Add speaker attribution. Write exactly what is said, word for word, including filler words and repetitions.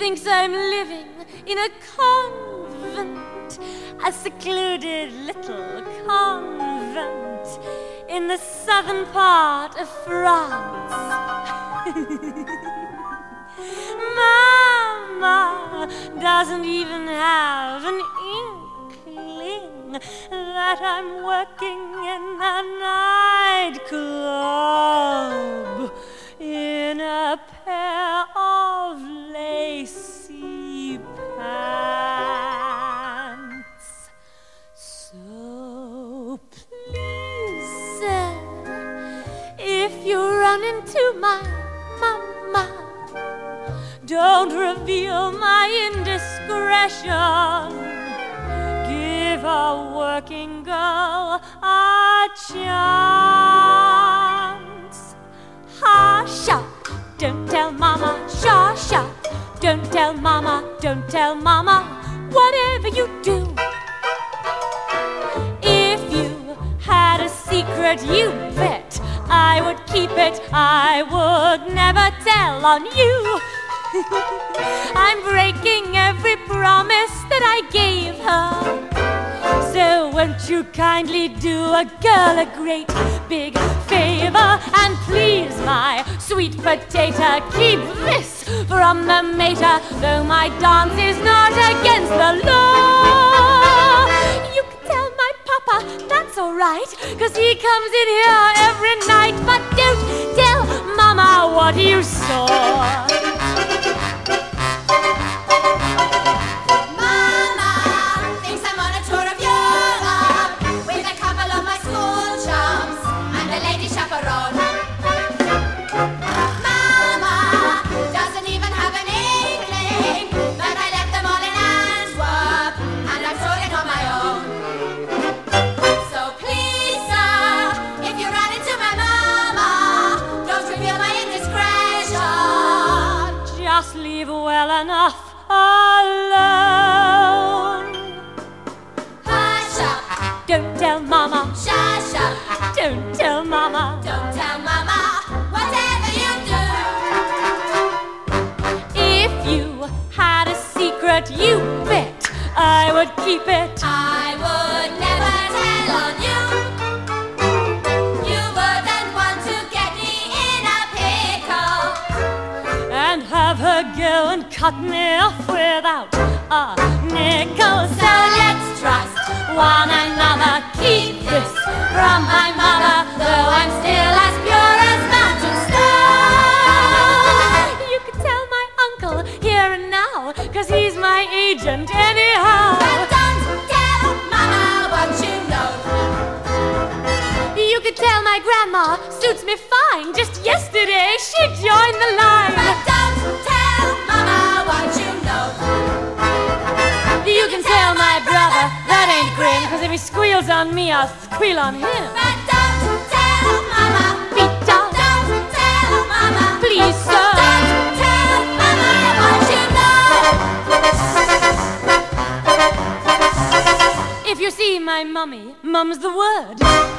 Speaker 1: thinks I'm living in a convent, a secluded little convent in the southern part of France. Mama doesn't even have an inkling that I'm working in a nightclub in a pair of lacy pants. So please, sir, if you run into my mama, don't reveal my indiscretion. Give a working girl a chance. Hush up, don't tell mama. Shush up, don't tell mama. Don't tell mama, whatever you do. If you had a secret, you bet I would keep it. I would never tell on you. I'm breaking every promise that I gave her. So won't you kindly do a girl a great big favor, and please, my sweet potato, keep this from the mater, though my dance is not against the law. You can tell my papa that's alright, 'cause he comes in here every night. But don't tell mama what you saw. Just leave well enough alone. Hush up, don't tell mama. Shush up, don't tell mama. Don't tell mama, whatever you do. If you had a secret, you bet I would keep it. I would never tell on you. You wouldn't want to get me in a pickle and have her go and cut me off without a nickel. So let's trust one another. Keep this from my mother, though I'm still as pure as mountain snow. You can tell my uncle here and now, 'cause he's my agent anyhow. But don't tell mama what you know. You can tell my grandma suits me fine. Just yesterday she joined the line. But don't tell mama what you know. You can tell my brother that ain't grim, 'cause if he squeals on me, I'll squeal on him. But don't tell mama. Peter, don't tell mama. Please, sir, don't tell mama what you know. If you see my mummy, mum's the word.